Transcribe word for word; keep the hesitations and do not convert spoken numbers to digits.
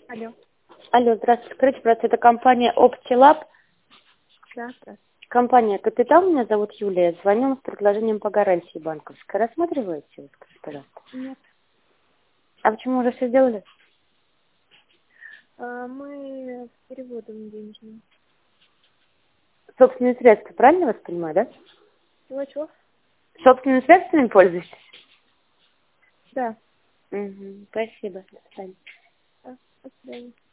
Алло. Алло, здравствуйте. Скажите, пожалуйста, это компания OptiLab. Да, да. Компания «Капитал», меня зовут Юлия. Звоню с предложением по гарантии банковской. Рассматриваете? Вот, скажите, пожалуйста. Нет. А почему уже все сделали? А, мы с переводом денежным. Собственные средства, правильно вас понимаю, да? Чего-чего? Собственными средствами пользуетесь? Да. Угу. Спасибо. До свидания. Да. До свидания.